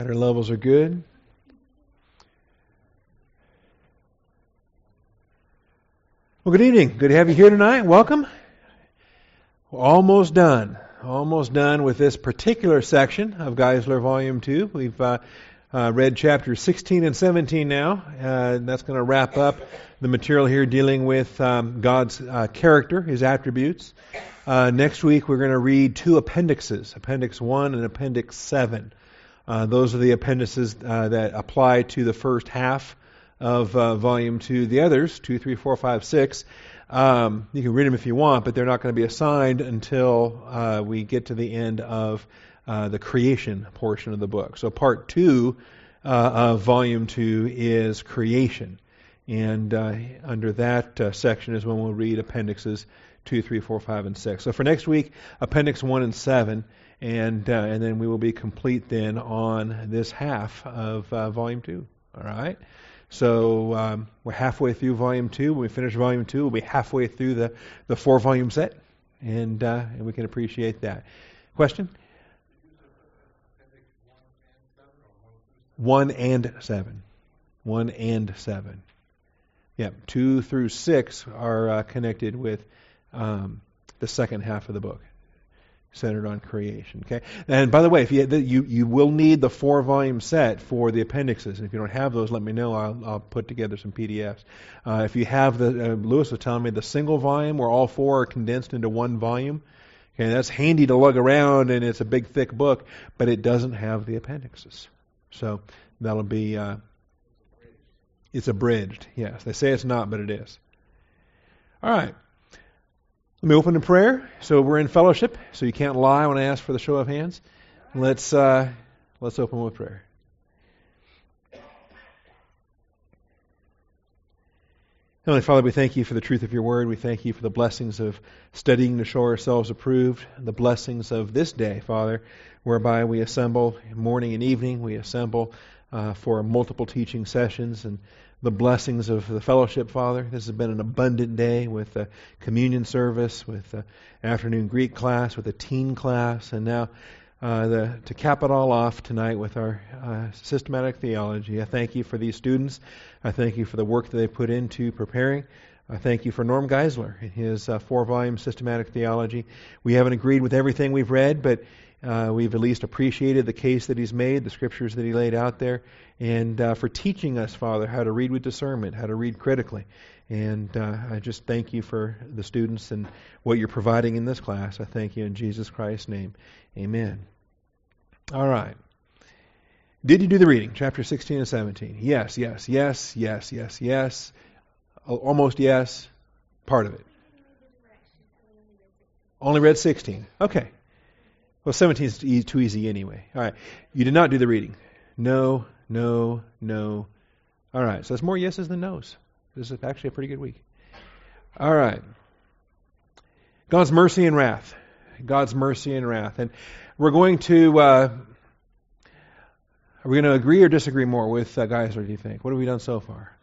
Our levels are good. Well, good evening. Good to have you here tonight. Welcome. We're almost done. Almost done with this particular section of Geisler Volume 2. We've read chapters 16 and 17 now. That's going to wrap up the material here dealing with God's character, His attributes. Next week we're going to read two appendixes, Appendix 1 and Appendix 7. Those are the appendices that apply to the first half of Volume 2. The others, 2, 3, 4, 5, 6, you can read them if you want, but they're not going to be assigned until we get to the end of the creation portion of the book. So Part 2 of Volume 2 is creation. And under that section is when we'll read Appendixes 2, 3, 4, 5, and 6. So for next week, Appendix 1 and 7. And then we will be complete then on this half of Volume 2. All right? So we're halfway through Volume 2. When we finish Volume 2, we'll be halfway through the 4-volume set. And we can appreciate that. Question? 1 and 7. 1 and 7. Yeah, 2 through 6 are connected with the second half of the book, centered on creation. Okay, and by the way, if you will need the 4-volume set for the appendixes. And if you don't have those, let me know. I'll put together some PDFs. If you have Lewis was telling me the single volume where all 4 are condensed into one volume. Okay, that's handy to lug around, and it's a big thick book, but it doesn't have the appendixes. So that'll be it's abridged. Yes, they say it's not, but it is. All right. Let me open in prayer. So we're in fellowship, so you can't lie when I ask for the show of hands. Let's open with prayer. Heavenly Father, we thank you for the truth of your word. We thank you for the blessings of studying to show ourselves approved, the blessings of this day, Father, whereby we assemble morning and evening. We assemble for multiple teaching sessions, and the blessings of the fellowship, Father. This has been an abundant day with a communion service, with an afternoon Greek class, with a teen class, and now to cap it all off tonight with our systematic theology. I thank you for these students. I thank you for the work that they put into preparing. I thank you for Norm Geisler and his 4-volume systematic theology. We haven't agreed with everything we've read, but we've at least appreciated the case that he's made, the scriptures that he laid out there, and for teaching us, Father, how to read with discernment, how to read critically. And I just thank you for the students and what you're providing in this class. I thank you in Jesus Christ's name. Amen. All right. Did you do the reading? Chapter 16 and 17. Yes, yes, yes, yes, yes, yes. Almost yes. Part of it. Only read 16. Okay. Well, 17 is too easy anyway. All right. You did not do the reading. No, no, no. All right. So that's more yeses than nos. This is actually a pretty good week. All right. God's mercy and wrath. God's mercy and wrath. And we're going to... are we going to agree or disagree more with Geisler, do you think? What have we done so far?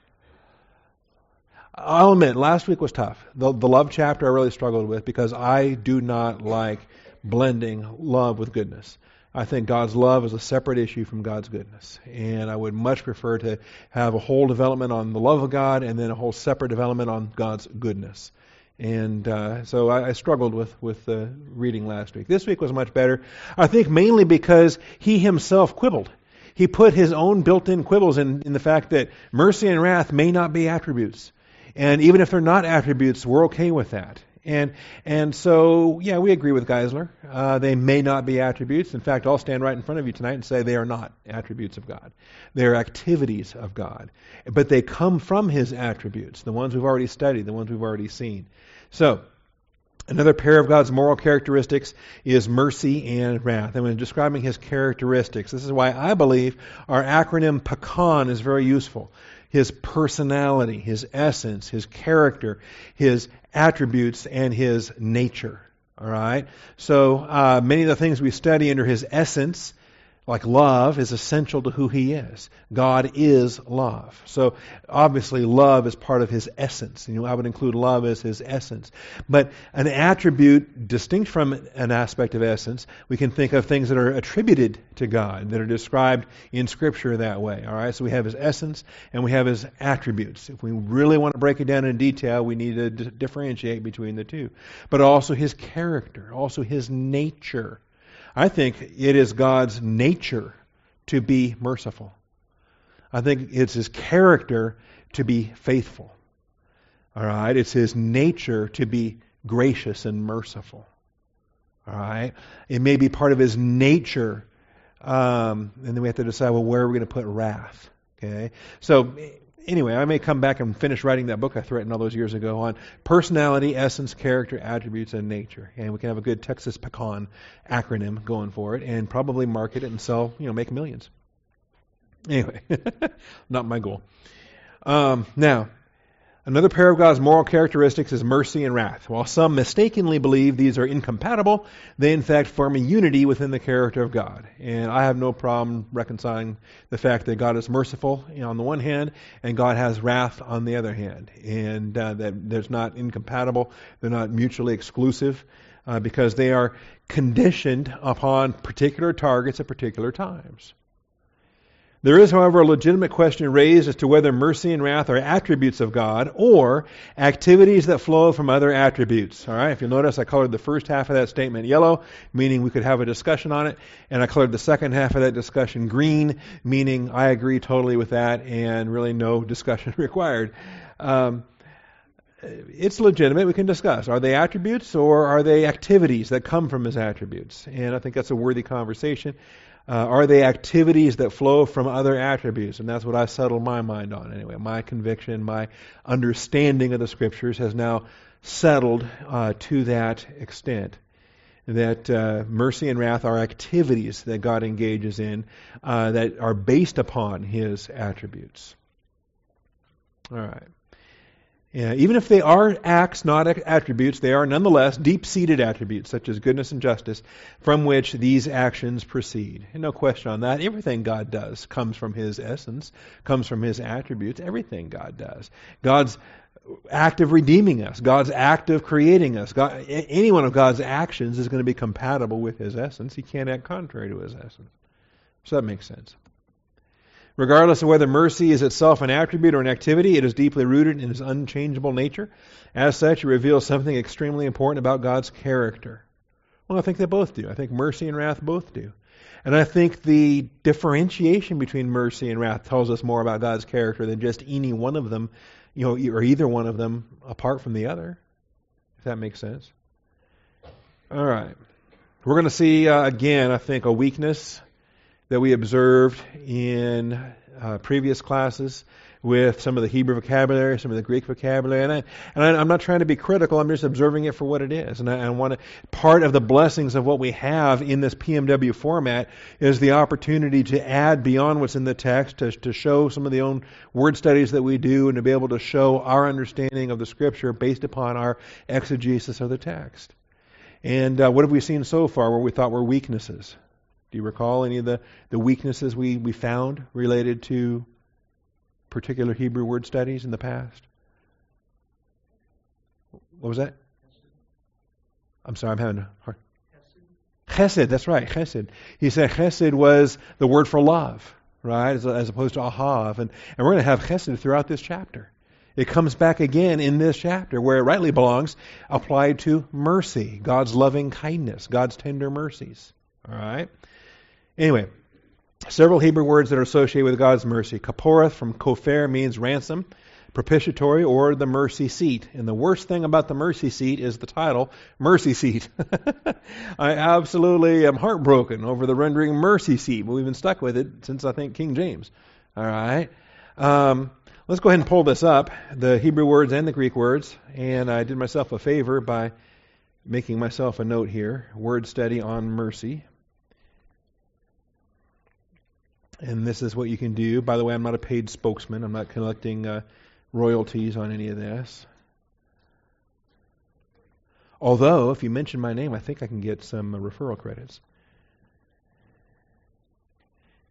I'll admit, last week was tough. The love chapter I really struggled with because I do not like blending love with goodness. I think God's love is a separate issue from God's goodness. And I would much prefer to have a whole development on the love of God and then a whole separate development on God's goodness. And so I struggled with the reading last week. This week was much better. I think mainly because he himself quibbled. He put his own built-in quibbles in the fact that mercy and wrath may not be attributes. And even if they're not attributes, we're okay with that. And so, yeah, we agree with Geisler. They may not be attributes. In fact, I'll stand right in front of you tonight and say they are not attributes of God. They are activities of God. But they come from His attributes, the ones we've already studied, the ones we've already seen. So, another pair of God's moral characteristics is mercy and wrath. And when describing His characteristics, this is why I believe our acronym PECAN is very useful. His personality, His essence, His character, His attributes, and His nature. All right? So many of the things we study under His essence, Like love is essential to who He is. God is love. So obviously love is part of His essence. I would include love as His essence. But an attribute distinct from an aspect of essence, we can think of things that are attributed to God, that are described in Scripture that way. All right, so we have His essence and we have His attributes. If we really want to break it down in detail, we need to differentiate between the two. But also His character, also His nature. I think it is God's nature to be merciful. I think it's His character to be faithful. All right? It's His nature to be gracious and merciful. All right? It may be part of His nature, and then we have to decide, well, where are we going to put wrath? Okay? So, anyway, I may come back and finish writing that book I threatened all those years ago on personality, essence, character, attributes, and nature. And we can have a good Texas Pecan acronym going for it and probably market it and sell, make millions. Anyway, not my goal. Now, another pair of God's moral characteristics is mercy and wrath. While some mistakenly believe these are incompatible, they in fact form a unity within the character of God. And I have no problem reconciling the fact that God is merciful on the one hand, and God has wrath on the other hand. And that there's not incompatible, they're not mutually exclusive, because they are conditioned upon particular targets at particular times. There is, however, a legitimate question raised as to whether mercy and wrath are attributes of God or activities that flow from other attributes. All right, if you'll notice, I colored the first half of that statement yellow, meaning we could have a discussion on it, and I colored the second half of that discussion green, meaning I agree totally with that and really no discussion required. It's legitimate. We can discuss. Are they attributes or are they activities that come from His attributes? And I think that's a worthy conversation. Are they activities that flow from other attributes? And that's what I settled my mind on anyway. My conviction, my understanding of the Scriptures has now settled to that extent. That mercy and wrath are activities that God engages in that are based upon His attributes. All right. Yeah, even if they are acts, not attributes, they are nonetheless deep-seated attributes, such as goodness and justice, from which these actions proceed. And no question on that. Everything God does comes from His essence, comes from His attributes. Everything God does. God's act of redeeming us, God's act of creating us, any one of God's actions is going to be compatible with His essence. He can't act contrary to His essence. So that makes sense. Regardless of whether mercy is itself an attribute or an activity, it is deeply rooted in His unchangeable nature. As such, it reveals something extremely important about God's character. Well, I think they both do. I think mercy and wrath both do. And I think the differentiation between mercy and wrath tells us more about God's character than just any one of them, or either one of them apart from the other, if that makes sense. All right. We're going to see, again, I think, a weakness that we observed in previous classes with some of the Hebrew vocabulary, some of the Greek vocabulary. And I'm not trying to be critical, I'm just observing it for what it is. And I want to, part of the blessings of what we have in this PMW format is the opportunity to add beyond what's in the text, to show some of the own word studies that we do and to be able to show our understanding of the Scripture based upon our exegesis of the text. And what have we seen so far where we thought were weaknesses? Do you recall any of the weaknesses we found related to particular Hebrew word studies in the past? What was that? I'm sorry, I'm having a hard... Chesed, that's right, chesed. He said chesed was the word for love, right, as opposed to ahav. And we're going to have chesed throughout this chapter. It comes back again in this chapter where it rightly belongs, applied to mercy, God's loving kindness, God's tender mercies. All right? Anyway, several Hebrew words that are associated with God's mercy. Kaporeth from kofer means ransom, propitiatory, or the mercy seat. And the worst thing about the mercy seat is the title, mercy seat. I absolutely am heartbroken over the rendering mercy seat. We've been stuck with it since, I think, King James. All right. Let's go ahead and pull this up, the Hebrew words and the Greek words. And I did myself a favor by making myself a note here, word study on mercy. And this is what you can do. By the way, I'm not a paid spokesman. I'm not collecting royalties on any of this. Although, if you mention my name, I think I can get some referral credits.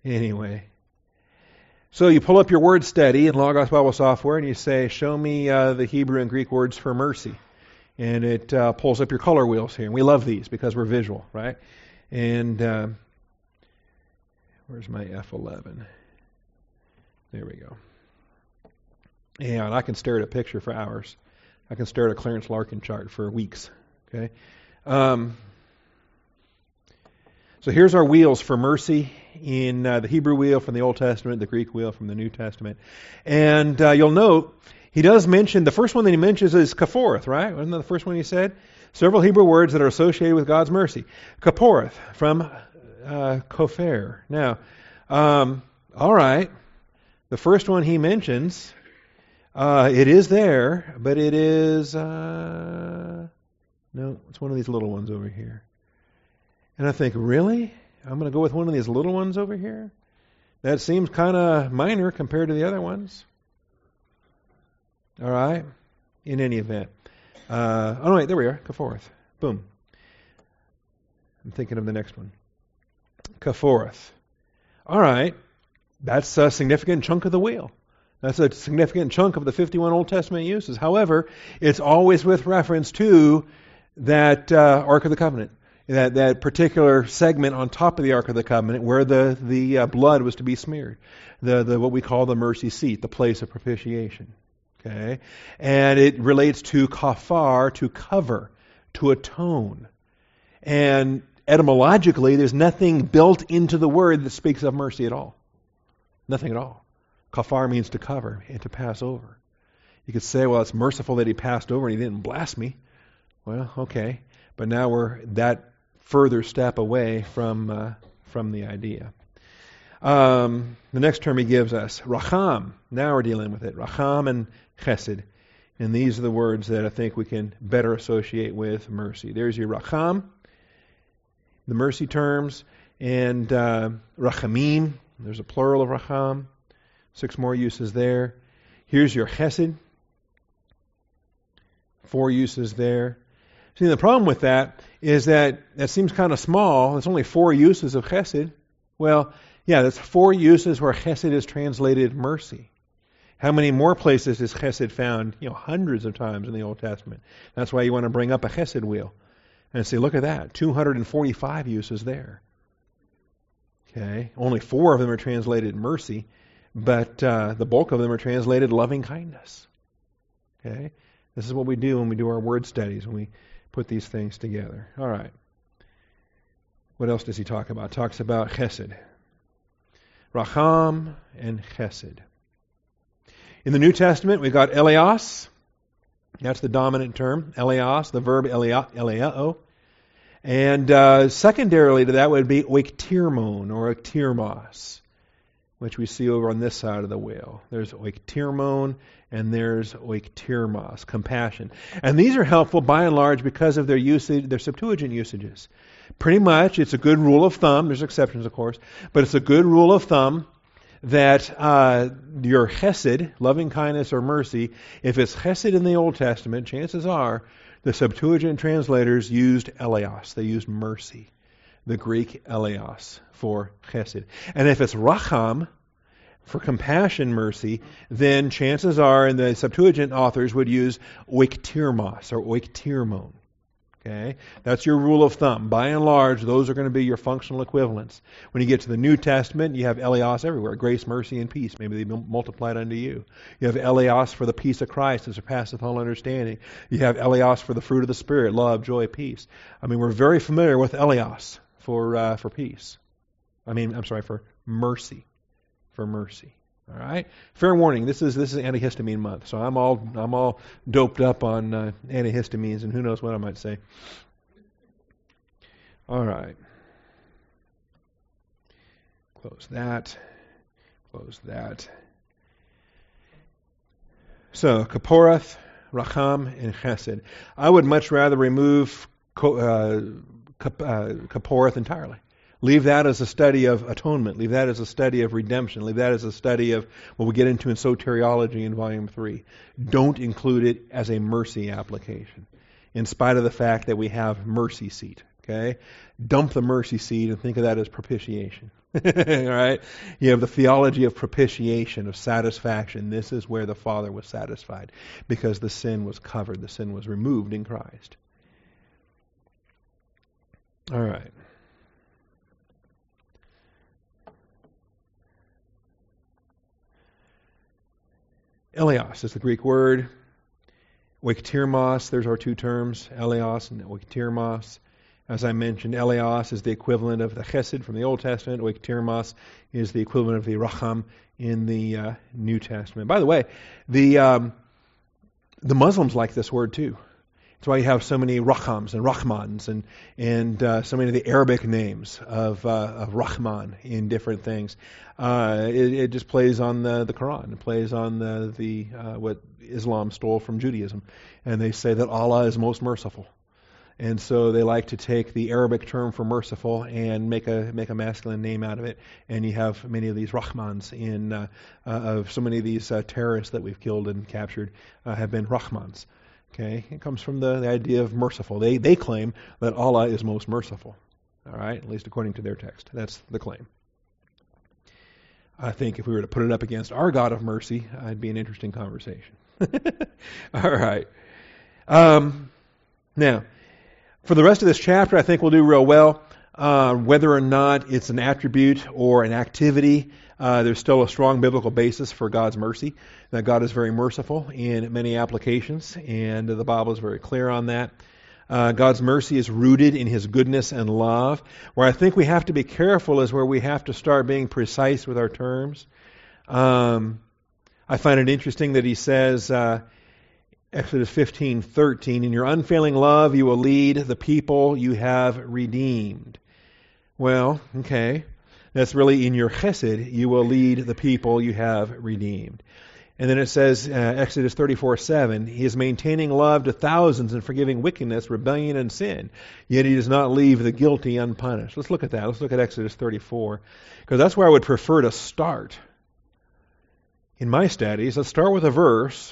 Anyway. So you pull up your word study in Logos Bible Software and you say, show me the Hebrew and Greek words for mercy. And it pulls up your color wheels here. And we love these because we're visual, right? And where's my F11? There we go. And I can stare at a picture for hours. I can stare at a Clarence Larkin chart for weeks. Okay. So here's our wheels for mercy in the Hebrew wheel from the Old Testament, the Greek wheel from the New Testament. And you'll note, he does mention, the first one that he mentions is kaporeth, right? Wasn't that the first one he said? Several Hebrew words that are associated with God's mercy. Kaporeth from kofer. Now, all right, the first one he mentions, it is there, but it is, no, it's one of these little ones over here. And I think, really? I'm going to go with one of these little ones over here? That seems kind of minor compared to the other ones. All right? In any event. Oh, wait, there we are. Kaporeth. Boom. I'm thinking of the next one. Kaporeth. All right. That's a significant chunk of the wheel. That's a significant chunk of the 51 Old Testament uses. However, it's always with reference to that Ark of the Covenant. That particular segment on top of the Ark of the Covenant where the blood was to be smeared. The what we call the mercy seat, the place of propitiation. Okay? And it relates to kafar, to cover, to atone. And etymologically, there's nothing built into the word that speaks of mercy at all. Nothing at all. Kafar means to cover and to pass over. You could say, well, it's merciful that he passed over and he didn't blast me. Well, okay. But now we're that further step away from the idea. The next term he gives us, racham. Now we're dealing with it. Racham and chesed. And these are the words that I think we can better associate with mercy. There's your racham, the mercy terms, and rachamim. There's a plural of racham. 6 more uses there. Here's your chesed. 4 uses there. See, the problem with that is that seems kind of small. It's only 4 uses of chesed. Well, yeah, that's 4 uses where chesed is translated mercy. How many more places is chesed found? Hundreds of times in the Old Testament. That's why you want to bring up a chesed wheel and say, look at that, 245 uses there. Okay, only 4 of them are translated mercy, but the bulk of them are translated loving kindness. Okay, this is what we do when we do our word studies, when we put these things together. All right. What else does he talk about? Talks about chesed. Racham and chesed. In the New Testament, we've got eleos. That's the dominant term. Eleos, the verb eleao. And secondarily to that would be oiktirmon or oiktirmos, which we see over on this side of the wheel. There's oiktirmon and there's oiktirmos, compassion. And these are helpful by and large because of their usage, their Septuagint usages. Pretty much, it's a good rule of thumb. There's exceptions, of course, but it's a good rule of thumb that your chesed, loving kindness or mercy, if it's chesed in the Old Testament, chances are the Septuagint translators used eleos. They used mercy. The Greek eleos for chesed. And if it's racham, for compassion, mercy, then chances are, and the Septuagint authors would use oiktirmos or oiktirmon. Okay? That's your rule of thumb. By and large, those are going to be your functional equivalents. When you get to the New Testament, you have eleos everywhere. Grace, mercy, and peace. Maybe they multiplied unto you. You have eleos for the peace of Christ that surpasseth all understanding. You have eleos for the fruit of the Spirit, love, joy, peace. I mean, we're very familiar with eleos for peace. For mercy. For mercy. All right. Fair warning. This is antihistamine month, so I'm all doped up on antihistamines, and who knows what I might say. All right. Close that. Close that. So kaporeth, racham, and chesed. I would much rather remove kaporeth entirely. Leave that as a study of atonement. Leave that as a study of redemption. Leave that as a study of what we get into in soteriology in Volume 3. Don't include it as a mercy application, in spite of the fact that we have mercy seat. Okay? Dump the mercy seed and think of that as propitiation. All right? You have the theology of propitiation, of satisfaction. This is where the Father was satisfied because the sin was covered, the sin was removed in Christ. All right. Eleos is the Greek word. Oiktirmos, there's our two terms, eleos and oiktirmos. As I mentioned, eleos is the equivalent of the chesed from the Old Testament. Oiktirmos is the equivalent of the racham in the New Testament. By the way, the Muslims like this word too. That's why you have so many Rachams and Rahmans and so many of the Arabic names of Rahman in different things. It just plays on the Quran. It plays on the what Islam stole from Judaism, and they say that Allah is most merciful. And so they like to take the Arabic term for merciful and make a masculine name out of it. And you have many of these Rahmans in of so many of these terrorists that we've killed and captured have been Rahmans. Okay, it comes from the idea of merciful. They claim that Allah is most merciful. All right, at least according to their text. That's the claim. I think if we were to put it up against our God of mercy, it'd be an interesting conversation. All right. Now, for the rest of this chapter, I think we'll do real well. Whether or not it's an attribute or an activity, there's still a strong biblical basis for God's mercy, that God is very merciful in many applications, and the Bible is very clear on that. God's mercy is rooted in His goodness and love. Where I think we have to be careful is where we have to start being precise with our terms. I find it interesting that He says, Exodus 15:13, in your unfailing love you will lead the people you have redeemed. Well, okay, that's really in your chesed you will lead the people you have redeemed. And then it says, Exodus 34:7, He is maintaining love to thousands and forgiving wickedness, rebellion, and sin. Yet He does not leave the guilty unpunished. Let's look at that. Let's look at Exodus 34, because that's where I would prefer to start. In my studies, let's start with a verse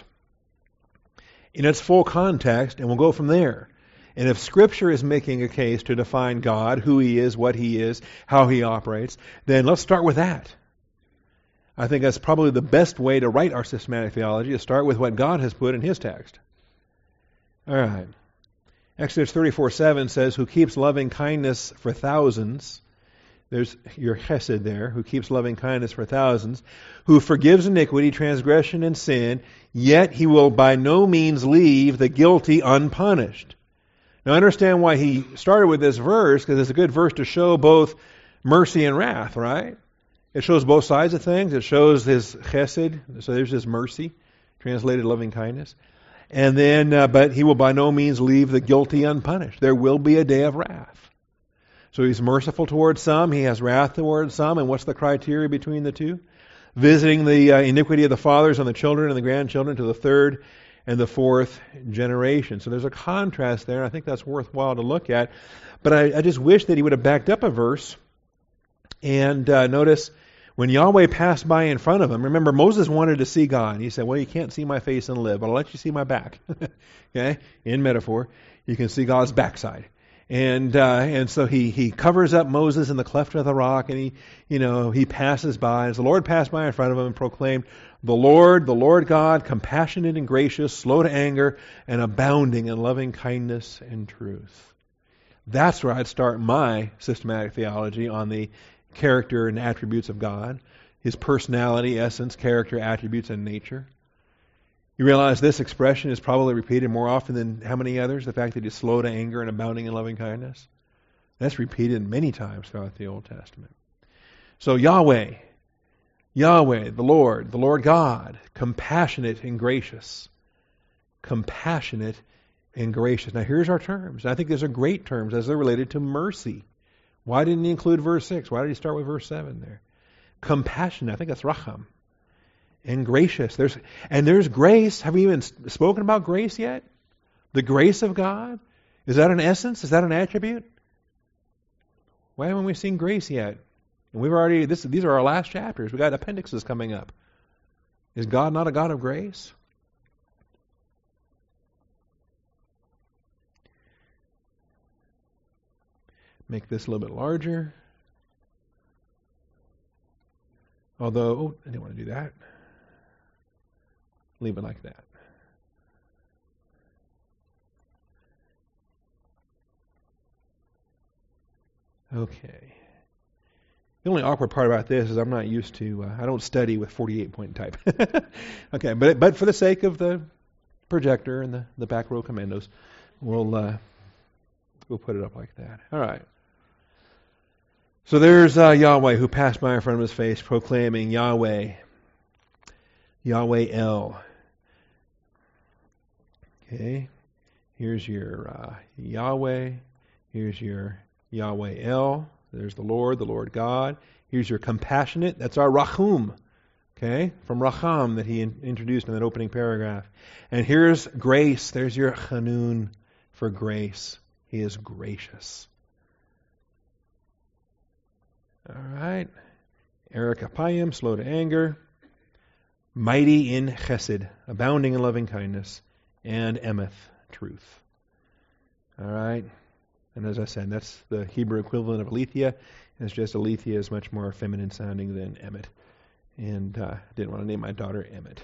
in its full context, and we'll go from there. And if Scripture is making a case to define God, who He is, what He is, how He operates, then let's start with that. I think that's probably the best way to write our systematic theology, is start with what God has put in His text. All right. Exodus 34:7 says, who keeps loving kindness for thousands. There's your chesed there, who keeps loving kindness for thousands, who forgives iniquity, transgression, and sin, yet He will by no means leave the guilty unpunished. Now understand why he started with this verse, because it's a good verse to show both mercy and wrath, right? It shows both sides of things. It shows His chesed, so there's His mercy, translated loving kindness. And then, but He will by no means leave the guilty unpunished. There will be a day of wrath. So He's merciful towards some, He has wrath towards some, and what's the criteria between the two? Visiting the iniquity of the fathers on the children and the grandchildren to the third and the fourth generation. So there's a contrast there, and I think that's worthwhile to look at. But I just wish that He would have backed up a verse and notice when Yahweh passed by in front of him. Remember, Moses wanted to see God. He said, well, you can't see my face and live, but I'll let you see my back. Okay? In metaphor, you can see God's backside. And so he covers up Moses in the cleft of the rock, and he passes by. As the Lord passed by in front of him and proclaimed, the Lord God, compassionate and gracious, slow to anger, and abounding in loving kindness and truth. That's where I'd start my systematic theology on the character and attributes of God, His personality, essence, character, attributes, and nature. You realize this expression is probably repeated more often than how many others? The fact that He's slow to anger and abounding in loving kindness. That's repeated many times throughout the Old Testament. So Yahweh, the Lord God, compassionate and gracious. Compassionate and gracious. Now here's our terms. I think these are great terms as they're related to mercy. Why didn't He include verse 6? Why did He start with verse 7 there? Compassionate, I think that's racham. And gracious. There's grace. Have we even spoken about grace yet? The grace of God? Is that an essence? Is that an attribute? Why haven't we seen grace yet? And we've already, these are our last chapters. We've got appendixes coming up. Is God not a God of grace? Make this a little bit larger. Although, I didn't want to do that. Leave it like that. Okay. The only awkward part about this is I'm not used to, I don't study with 48-point type. Okay, but for the sake of the projector and the back row commandos, we'll put it up like that. All right. So there's Yahweh who passed by in front of his face proclaiming Yahweh, Yahweh El. Okay. Here's your Yahweh. Here's your Yahweh El. There's the Lord God. Here's your compassionate. That's our Rachum. Okay, from Racham that he introduced in that opening paragraph. And here's grace. There's your Chanun for grace. He is gracious. All right. Eric Apayim, slow to anger. Mighty in chesed, abounding in loving kindness. And emeth, truth. All right. And as I said, that's the Hebrew equivalent of Aletheia. It's just Aletheia is much more feminine sounding than Emmet. And I didn't want to name my daughter Emmet.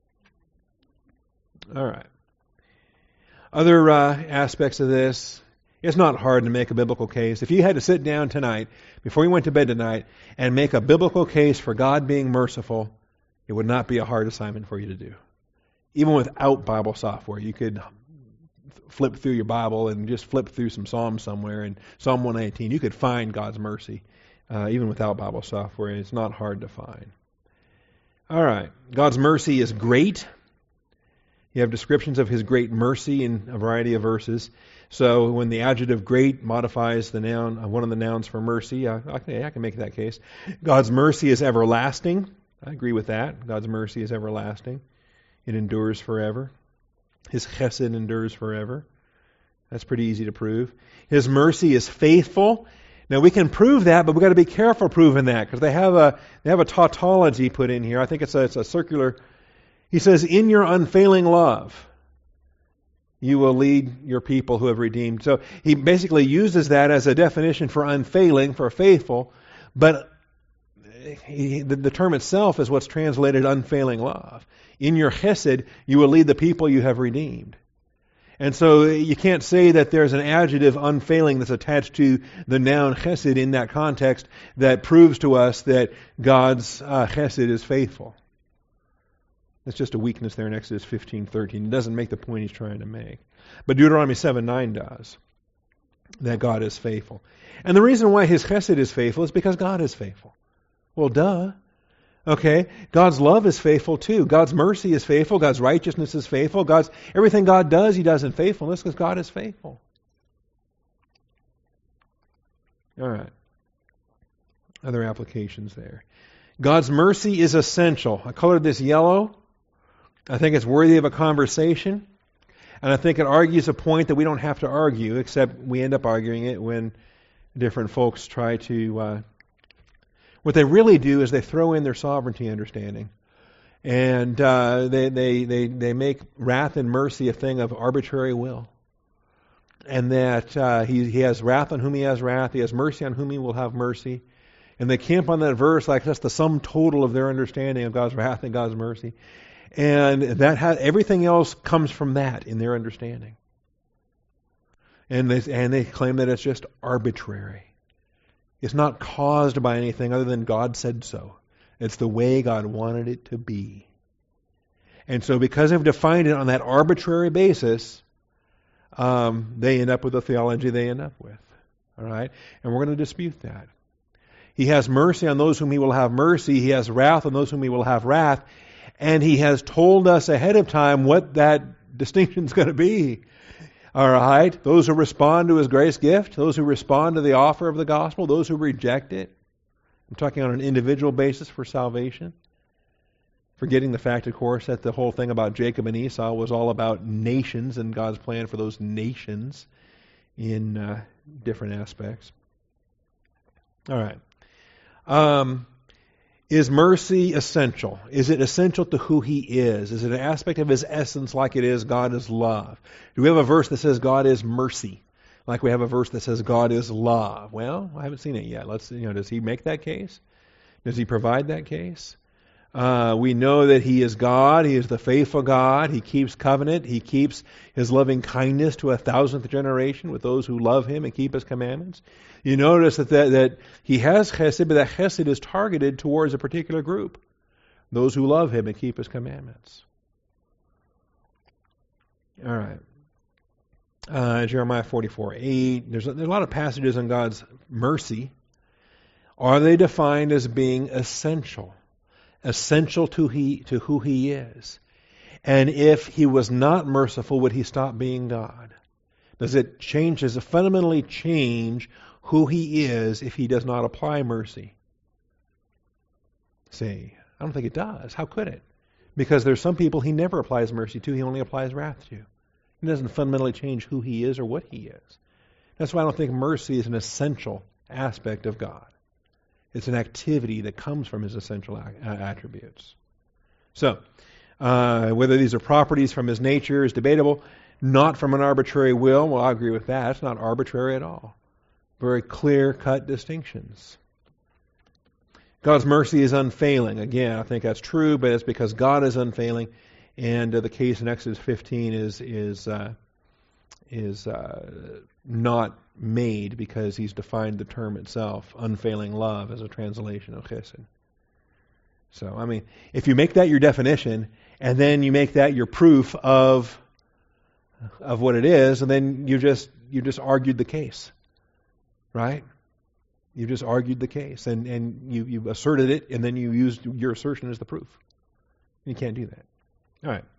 All right. Other aspects of this, it's not hard to make a biblical case. If you had to sit down tonight, before you went to bed tonight, and make a biblical case for God being merciful, it would not be a hard assignment for you to do. Even without Bible software, you could flip through your Bible and just flip through some Psalms somewhere, and Psalm 118, you could find God's mercy, even without Bible software. It's not hard to find. All right. God's mercy is great. You have descriptions of His great mercy in a variety of verses. So when the adjective great modifies the noun, one of the nouns for mercy, I can make that case. God's mercy is everlasting. I agree with that. God's mercy is everlasting. It endures forever. His chesed endures forever. That's pretty easy to prove. His mercy is faithful. Now we can prove that, but we've got to be careful proving that because they have a tautology put in here. I think it's a circular. He says, "In your unfailing love, you will lead your people who have redeemed." So he basically uses that as a definition for unfailing, for faithful, but the term itself is what's translated unfailing love. In your chesed, you will lead the people you have redeemed. And so you can't say that there's an adjective unfailing that's attached to the noun chesed in that context that proves to us that God's chesed is faithful. That's just a weakness there in Exodus 15:13. It doesn't make the point he's trying to make. But Deuteronomy 7:9 does. That God is faithful. And the reason why His chesed is faithful is because God is faithful. Well, duh. Okay, God's love is faithful too. God's mercy is faithful. God's righteousness is faithful. Everything God does, He does in faithfulness because God is faithful. All right. Other applications there. God's mercy is essential. I colored this yellow. I think it's worthy of a conversation. And I think it argues a point that we don't have to argue, except we end up arguing it when different folks try to... What they really do is they throw in their sovereignty understanding. And they make wrath and mercy a thing of arbitrary will. And that he has wrath on whom He has wrath. He has mercy on whom He will have mercy. And they camp on that verse like that's the sum total of their understanding of God's wrath and God's mercy. And everything else comes from that in their understanding. And they claim that it's just arbitrary. It's not caused by anything other than God said so. It's the way God wanted it to be. And so because they've defined it on that arbitrary basis, they end up with the theology they end up with. All right? And we're going to dispute that. He has mercy on those whom He will have mercy. He has wrath on those whom He will have wrath. And He has told us ahead of time what that distinction is going to be. All right? Those who respond to His grace gift, those who respond to the offer of the gospel, those who reject it. I'm talking on an individual basis for salvation. Forgetting the fact, of course, that the whole thing about Jacob and Esau was all about nations and God's plan for those nations in different aspects. All right. Is mercy essential? Is it essential to who He is? Is it an aspect of His essence like it is God is love? Do we have a verse that says God is mercy? Like we have a verse that says God is love. Well, I haven't seen it yet. Does he make that case? Does he provide that case? We know that he is God. He is the faithful God. He keeps covenant. He keeps his loving kindness to 1,000th generation with those who love him and keep his commandments. You notice that he has chesed, but that chesed is targeted towards a particular group, those who love him and keep his commandments. All right. Jeremiah 44:8. There's a lot of passages on God's mercy. Are they defined as being essential? Essential to who he is? And if he was not merciful, would he stop being God? Does it fundamentally change who he is if he does not apply mercy? See, I don't think it does. How could it? Because there's some people he never applies mercy to, he only applies wrath to. It doesn't fundamentally change who he is or what he is. That's why I don't think mercy is an essential aspect of God. It's an activity that comes from his essential attributes. So, whether these are properties from his nature is debatable. Not from an arbitrary will. Well, I agree with that. It's not arbitrary at all. Very clear-cut distinctions. God's mercy is unfailing. Again, I think that's true, but it's because God is unfailing. And the case in Exodus 15 is not made because he's defined the term itself, unfailing love, as a translation of chesed. So, I mean, if you make that your definition, and then you make that your proof of what it is, and then you just argued the case, right? You just argued the case, and you asserted it, and then you used your assertion as the proof. You can't do that. All right.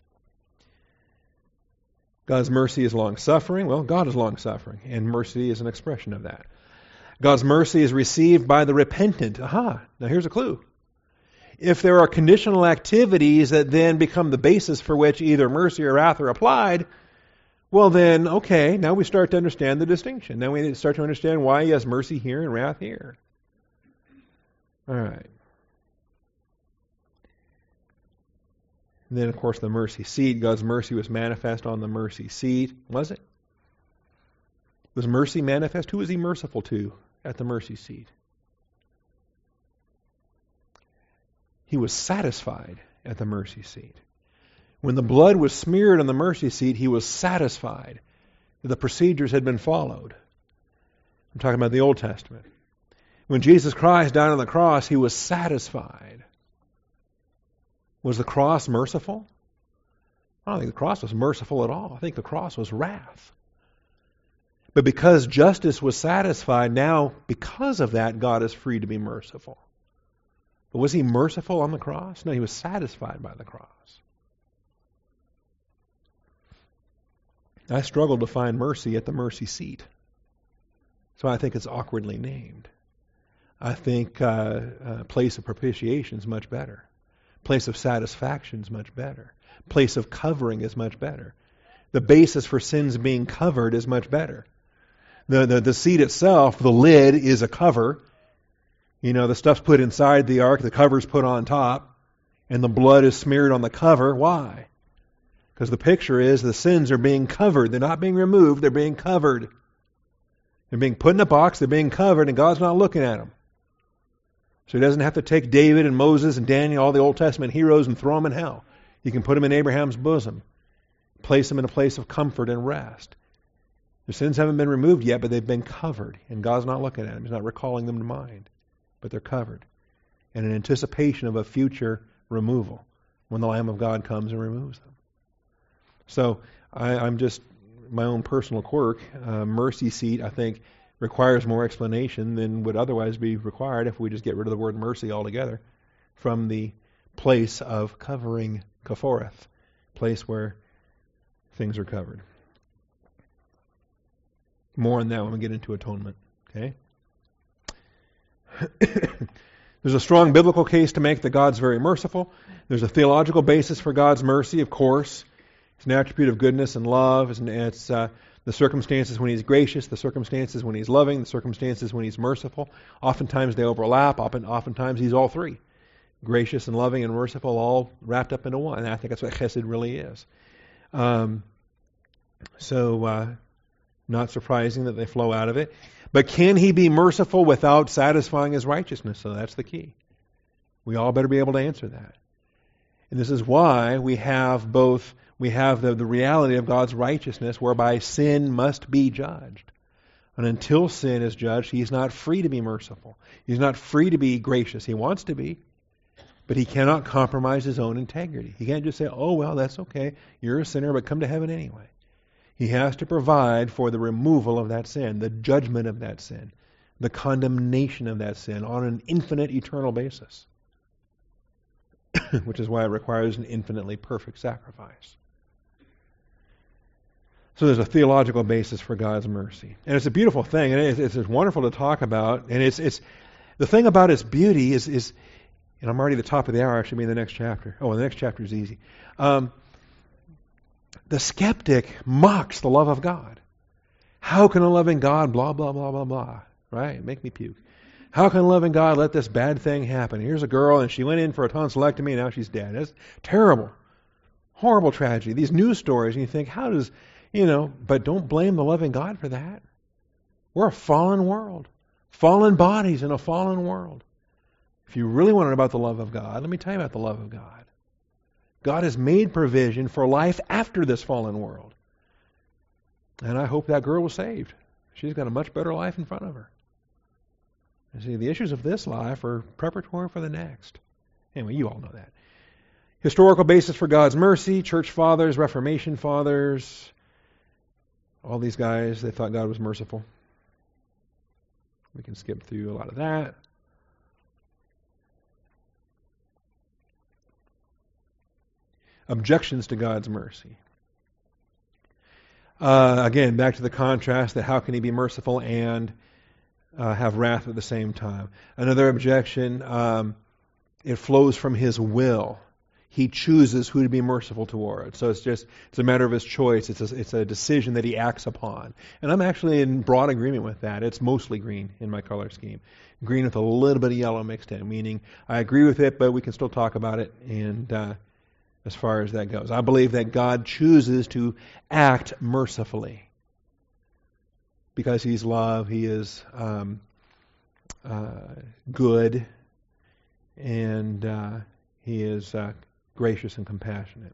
God's mercy is long-suffering. Well, God is long-suffering, and mercy is an expression of that. God's mercy is received by the repentant. Aha! Now here's a clue. If there are conditional activities that then become the basis for which either mercy or wrath are applied, well then, okay, now we start to understand the distinction. Now we start to understand why he has mercy here and wrath here. All right. And then, of course, the mercy seat. God's mercy was manifest on the mercy seat. Was it? Was mercy manifest? Who was he merciful to at the mercy seat? He was satisfied at the mercy seat. When the blood was smeared on the mercy seat, he was satisfied that the procedures had been followed. I'm talking about the Old Testament. When Jesus Christ died on the cross, he was satisfied. Was the cross merciful? I don't think the cross was merciful at all. I think the cross was wrath. But because justice was satisfied, now because of that, God is free to be merciful. But was he merciful on the cross? No, he was satisfied by the cross. I struggled to find mercy at the mercy seat. So I think it's awkwardly named. I think place of propitiation is much better. Place of satisfaction is much better. Place of covering is much better. The basis for sins being covered is much better. The seat itself, the lid, is a cover. You know, the stuff's put inside the ark, the cover's put on top, and the blood is smeared on the cover. Why? Because the picture is the sins are being covered. They're not being removed, they're being covered. They're being put in a box, they're being covered, and God's not looking at them. So he doesn't have to take David and Moses and Daniel, all the Old Testament heroes, and throw them in hell. He can put them in Abraham's bosom, place them in a place of comfort and rest. Their sins haven't been removed yet, but they've been covered, and God's not looking at them. He's not recalling them to mind, but they're covered. And in anticipation of a future removal, when the Lamb of God comes and removes them. So I'm just, my own personal quirk, mercy seat, I think, requires more explanation than would otherwise be required if we just get rid of the word mercy altogether from the place of covering, kaforeth, place where things are covered. More on that when we get into atonement. Okay? There's a strong biblical case to make that God's very merciful. There's a theological basis for God's mercy, of course. It's an attribute of goodness and love. It's the circumstances when he's gracious, the circumstances when he's loving, the circumstances when he's merciful. Oftentimes they overlap. Oftentimes he's all three. Gracious and loving and merciful all wrapped up into one. And I think that's what chesed really is. Not surprising that they flow out of it. But can he be merciful without satisfying his righteousness? So that's the key. We all better be able to answer that. And this is why we have the reality of God's righteousness whereby sin must be judged. And until sin is judged, he's not free to be merciful. He's not free to be gracious. He wants to be, but he cannot compromise his own integrity. He can't just say, oh, well, that's okay. You're a sinner, but come to heaven anyway. He has to provide for the removal of that sin, the judgment of that sin, the condemnation of that sin on an infinite, eternal basis. Which is why it requires an infinitely perfect sacrifice. So there's a theological basis for God's mercy. And it's a beautiful thing, and it's wonderful to talk about. And it's the thing about its beauty is, and I'm already at the top of the hour, I should be in the next chapter. Oh, the next chapter is easy. The skeptic mocks the love of God. How can a loving God blah, blah, blah, blah, blah, right? Make me puke. How can a loving God let this bad thing happen? Here's a girl, and she went in for a tonsillectomy, and now she's dead. That's terrible. Horrible tragedy. These news stories, and you think, how does, but don't blame the loving God for that. We're a fallen world. Fallen bodies in a fallen world. If you really want to know about the love of God, let me tell you about the love of God. God has made provision for life after this fallen world. And I hope that girl was saved. She's got a much better life in front of her. You see, the issues of this life are preparatory for the next. Anyway, you all know that. Historical basis for God's mercy, church fathers, Reformation fathers, all these guys, they thought God was merciful. We can skip through a lot of that. Objections to God's mercy. Again, back to the contrast that how can he be merciful and have wrath at the same time. Another objection, it flows from his will. He chooses who to be merciful toward. So it's a matter of his choice. It's a decision that he acts upon. And I'm actually in broad agreement with that. It's mostly green in my color scheme. Green with a little bit of yellow mixed in, meaning I agree with it, but we can still talk about it. And as far as that goes, I believe that God chooses to act mercifully. Because he's love, he is good, and he is gracious and compassionate.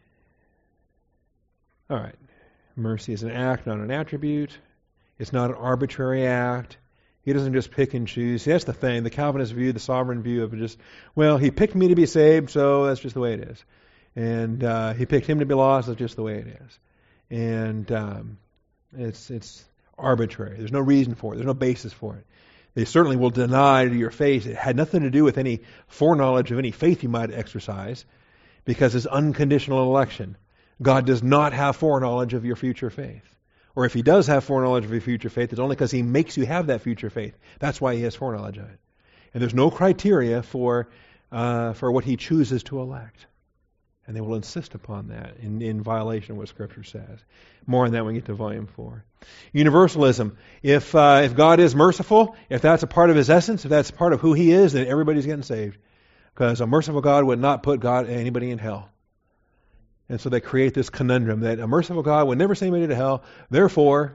All right. Mercy is an act, not an attribute. It's not an arbitrary act. He doesn't just pick and choose. See, that's the thing. The Calvinist view, the sovereign view of just, well, he picked me to be saved, so that's just the way it is. And he picked him to be lost, that's just the way it is. And it's arbitrary. There's no reason for it. There's no basis for it. They certainly will deny to your face it had nothing to do with any foreknowledge of any faith you might exercise, because it's unconditional election. God does not have foreknowledge of your future faith. Or if he does have foreknowledge of your future faith, it's only because he makes you have that future faith. That's why he has foreknowledge of it. And there's no criteria for what he chooses to elect. And they will insist upon that in violation of what Scripture says. More on that when we get to Volume 4. Universalism. If God is merciful, if that's a part of his essence, if that's part of who he is, then everybody's getting saved. Because a merciful God would not put anybody in hell. And so they create this conundrum that a merciful God would never send anybody to hell. Therefore,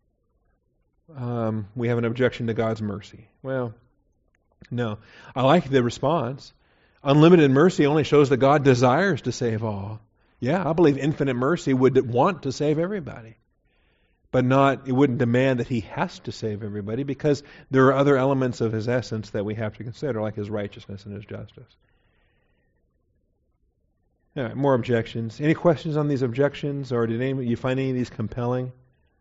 we have an objection to God's mercy. Well, no. I like the response. Unlimited mercy only shows that God desires to save all. Yeah, I believe infinite mercy would want to save everybody. But it wouldn't demand that he has to save everybody, because there are other elements of his essence that we have to consider, like his righteousness and his justice. All right, more objections. Any questions on these objections, or did you find any of these compelling?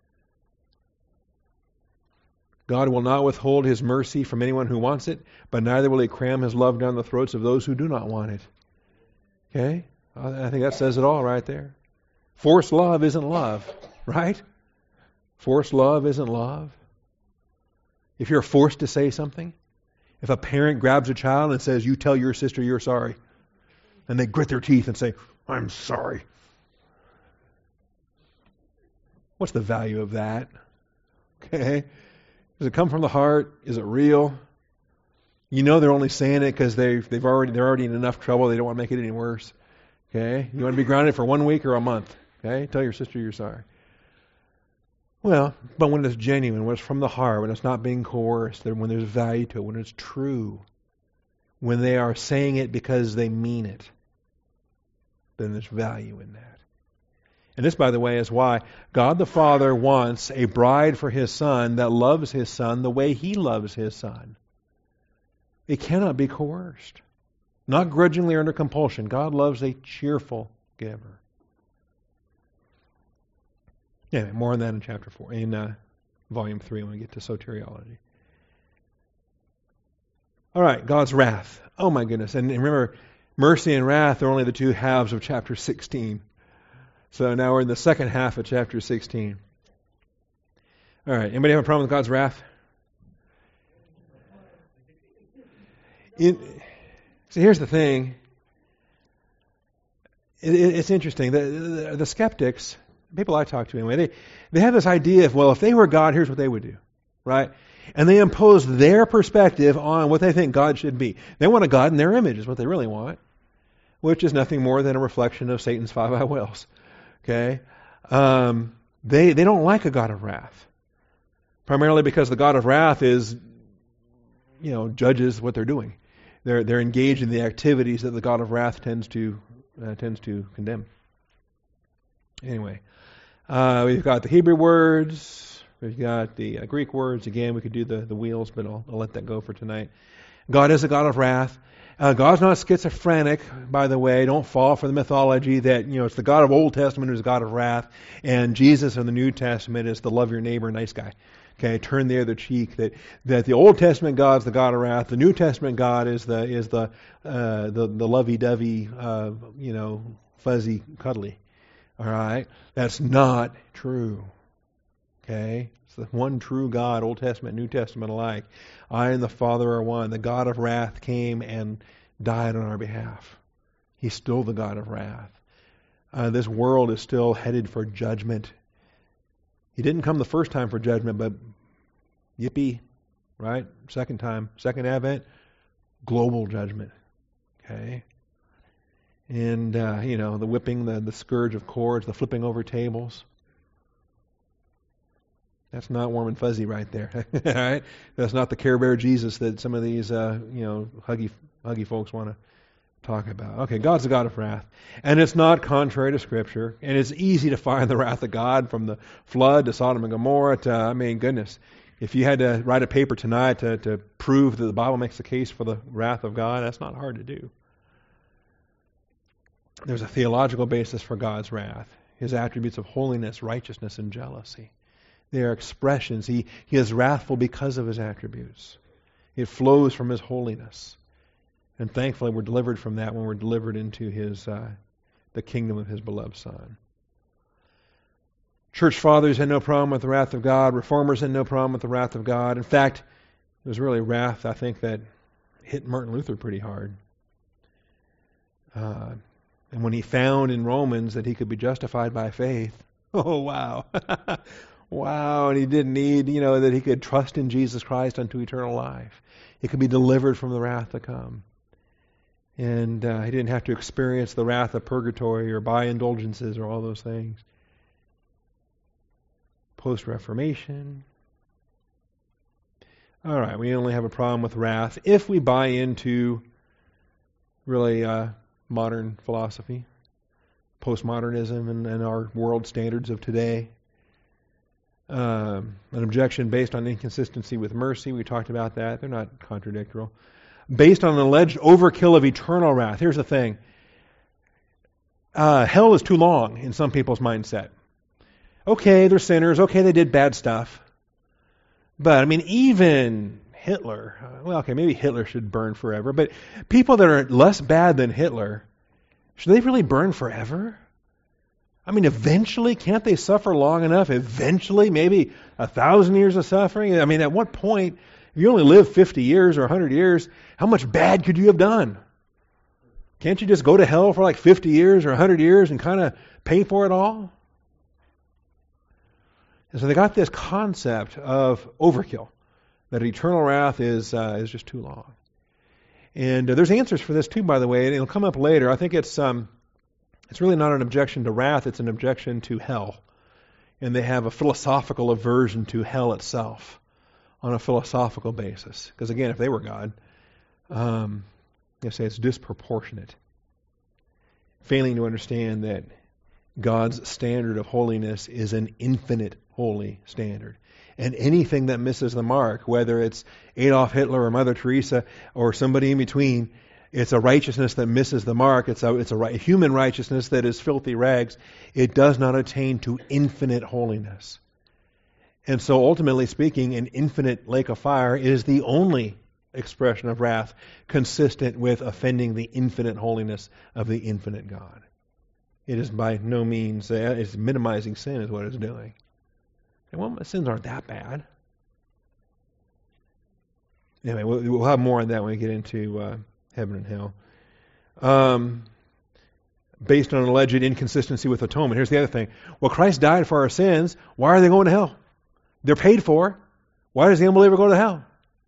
God will not withhold his mercy from anyone who wants it, but neither will he cram his love down the throats of those who do not want it. Okay? I think that says it all right there. Forced love isn't love, right? Forced love isn't love. If you're forced to say something, if a parent grabs a child and says, you tell your sister you're sorry, and they grit their teeth and say, I'm sorry. What's the value of that? Okay? Does it come from the heart? Is it real? You know they're only saying it because they're already in enough trouble. They don't want to make it any worse. Okay? You want to be grounded for 1 week or a month. Okay? Tell your sister you're sorry. Well, but when it's genuine, when it's from the heart, when it's not being coerced, when there's value to it, when it's true, when they are saying it because they mean it, then there's value in that. And this, by the way, is why God the Father wants a bride for His Son that loves His Son the way He loves His Son. It cannot be coerced. Not grudgingly or under compulsion. God loves a cheerful giver. Yeah, more on that in chapter 4, in volume 3 when we get to soteriology. All right, God's wrath. Oh my goodness. And remember, mercy and wrath are only the two halves of chapter 16. So now we're in the second half of chapter 16. All right, anybody have a problem with God's wrath? See, here's the thing. It's interesting. The skeptics, people I talk to anyway, they have this idea of, well, if they were God, here's what they would do, right? And they impose their perspective on what they think God should be. They want a God in their image is what they really want, which is nothing more than a reflection of Satan's five I wills. Okay? They don't like a God of wrath. Primarily because the God of wrath is, judges what they're doing. They're engaged in the activities that the God of wrath tends to condemn. Anyway, we've got the Hebrew words, we've got the Greek words. Again, we could do the wheels, but I'll let that go for tonight. God is a God of wrath. God's not schizophrenic, by the way. Don't fall for the mythology that, it's the God of Old Testament who's a God of wrath, and Jesus in the New Testament is the love your neighbor nice guy. Okay, turn the other cheek. That the Old Testament God's the God of wrath. The New Testament God is the lovey-dovey, fuzzy, cuddly. All right, that's not true. Okay, it's the one true God, Old Testament, New Testament alike. I and the Father are one. The God of wrath came and died on our behalf. He's still the God of wrath. This world is still headed for judgment. He didn't come the first time for judgment, but yippee, right? Second time, second advent, global judgment. Okay? And, the whipping, the scourge of cords, the flipping over tables. That's not warm and fuzzy right there. Right? That's not the Care Bear Jesus that some of these, huggy folks want to talk about. Okay, God's a God of wrath. And it's not contrary to Scripture. And it's easy to find the wrath of God from the flood to Sodom and Gomorrah to, goodness. If you had to write a paper tonight to prove that the Bible makes the case for the wrath of God, that's not hard to do. There's a theological basis for God's wrath. His attributes of holiness, righteousness, and jealousy. They are expressions. He is wrathful because of His attributes. It flows from His holiness. And thankfully we're delivered from that when we're delivered into the kingdom of His beloved Son. Church fathers had no problem with the wrath of God. Reformers had no problem with the wrath of God. In fact, it was really wrath, I think, that hit Martin Luther pretty hard. And when he found in Romans that he could be justified by faith, oh wow. Wow, and he didn't need, that he could trust in Jesus Christ unto eternal life. He could be delivered from the wrath to come. And he didn't have to experience the wrath of purgatory or buy indulgences or all those things. Post-Reformation. All right, we only have a problem with wrath if we buy into really modern philosophy, postmodernism, and our world standards of today. An objection based on inconsistency with mercy. We talked about that. They're not contradictory. Based on an alleged overkill of eternal wrath. Here's the thing. Hell is too long in some people's mindset. Okay, they're sinners. Okay, they did bad stuff. But, even Hitler, maybe Hitler should burn forever. But people that are less bad than Hitler, should they really burn forever? Eventually, can't they suffer long enough? Eventually, maybe 1,000 years of suffering? At what point, if you only live 50 years or 100 years, how much bad could you have done? Can't you just go to hell for 50 years or 100 years and kind of pay for it all? And so they got this concept of overkill, that eternal wrath is just too long. And there's answers for this too, by the way, and it'll come up later. I think it's really not an objection to wrath, it's an objection to hell. and they have a philosophical aversion to hell itself on a philosophical basis. Because again, if they were God, they say it's disproportionate. Failing to understand that God's standard of holiness is an infinite holy standard. And anything that misses the mark, whether it's Adolf Hitler or Mother Teresa or somebody in between, it's a righteousness that misses the mark. It's a human righteousness that is filthy rags. It does not attain to infinite holiness. And so ultimately speaking, an infinite lake of fire is the only expression of wrath consistent with offending the infinite holiness of the infinite God. It is by no means, it's minimizing sin is what it's doing. And well, my sins aren't that bad. Anyway, we'll have more on that when we get into heaven and hell. Based on an alleged inconsistency with atonement. Here's the other thing. Well, Christ died for our sins. Why are they going to hell? They're paid for. Why does the unbeliever go to hell?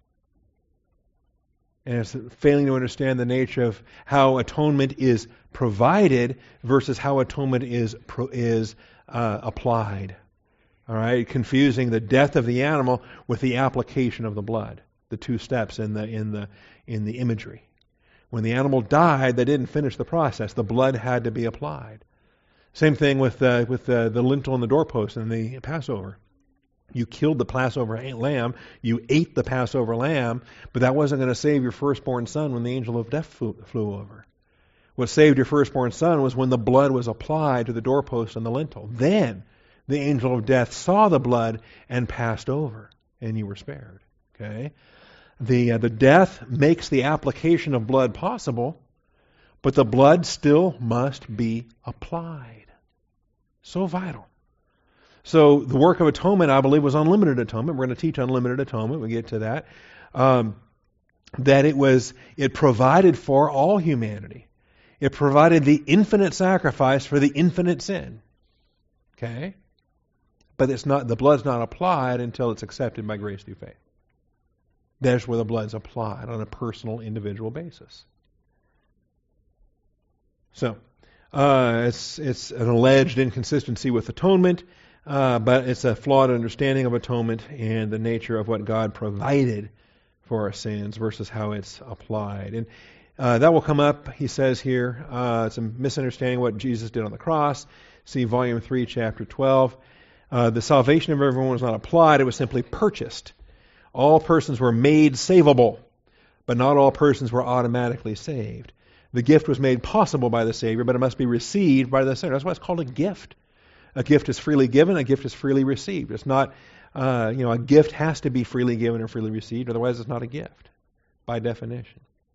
And it's failing to understand the nature of how atonement is provided versus how atonement is applied. All right, confusing the death of the animal with the application of the blood. The two steps in the imagery. When the animal died, they didn't finish the process. The blood had to be applied. Same thing with the lintel and the doorpost in the Passover. You killed the Passover lamb, you ate the Passover lamb, but that wasn't going to save your firstborn son when the angel of death flew over. What saved your firstborn son was when the blood was applied to the doorpost and the lintel. Then the angel of death saw the blood and passed over, and you were spared. Okay? The death makes the application of blood possible, but the blood still must be applied. So vital. So the work of atonement, I believe, was unlimited atonement. We're going to teach unlimited atonement. We'll get to that. That it provided for all humanity. It provided the infinite sacrifice for the infinite sin. Okay? But the blood's not applied until it's accepted by grace through faith. That's where the blood's applied on a personal, individual basis. So, it's an alleged inconsistency with atonement. But it's a flawed understanding of atonement and the nature of what God provided for our sins versus how it's applied. And that will come up, he says here. It's a misunderstanding of what Jesus did on the cross. See Volume 3, Chapter 12. The salvation of everyone was not applied, it was simply purchased. All persons were made savable, but not all persons were automatically saved. The gift was made possible by the Savior, but it must be received by the sinner. That's why it's called a gift. A gift is freely given, a gift is freely received. It's not, a gift has to be freely given or freely received, otherwise it's not a gift, by definition.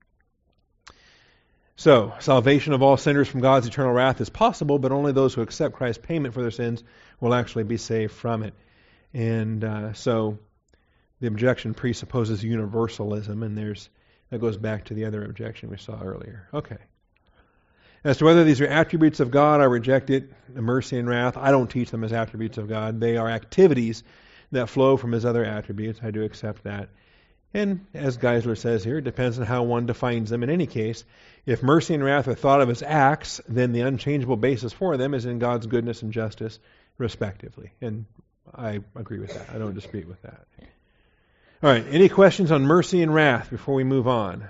So, salvation of all sinners from God's eternal wrath is possible, but only those who accept Christ's payment for their sins will actually be saved from it. And so, the objection presupposes universalism, and that goes back to the other objection we saw earlier. Okay. As to whether these are attributes of God, I reject it. Mercy and wrath, I don't teach them as attributes of God. They are activities that flow from His other attributes. I do accept that. And as Geisler says here, it depends on how one defines them. In any case, if mercy and wrath are thought of as acts, then the unchangeable basis for them is in God's goodness and justice, respectively. And I agree with that. I don't dispute with that. All right, any questions on mercy and wrath before we move on?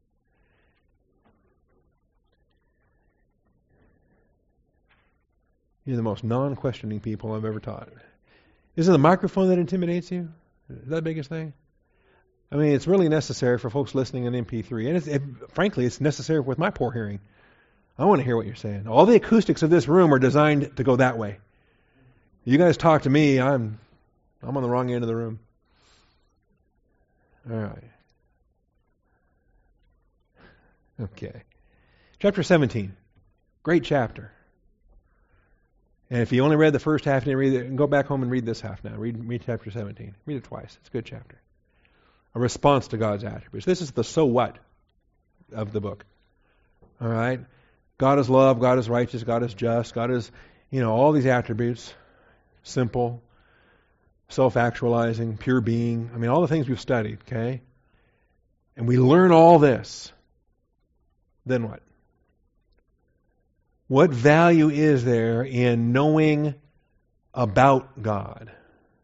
You're the most non-questioning people I've ever taught. Is it the microphone that intimidates you? Is that the biggest thing? I mean, it's really necessary for folks listening in MP3. And frankly, it's necessary with my poor hearing. I want to hear what you're saying. All the acoustics of this room are designed to go that way. You guys talk to me, I'm on the wrong end of the room. All right. Okay. Chapter 17. Great chapter. And if you only read the first half and didn't read it, go back home and read this half now. Read chapter 17. Read it twice. It's a good chapter. A response to God's attributes. This is the so what of the book. All right? God is love, God is righteous, God is just, God is, all these attributes. Simple, self-actualizing, pure being. I mean, all the things we've studied, okay? And we learn all this. Then what? What value is there in knowing about God,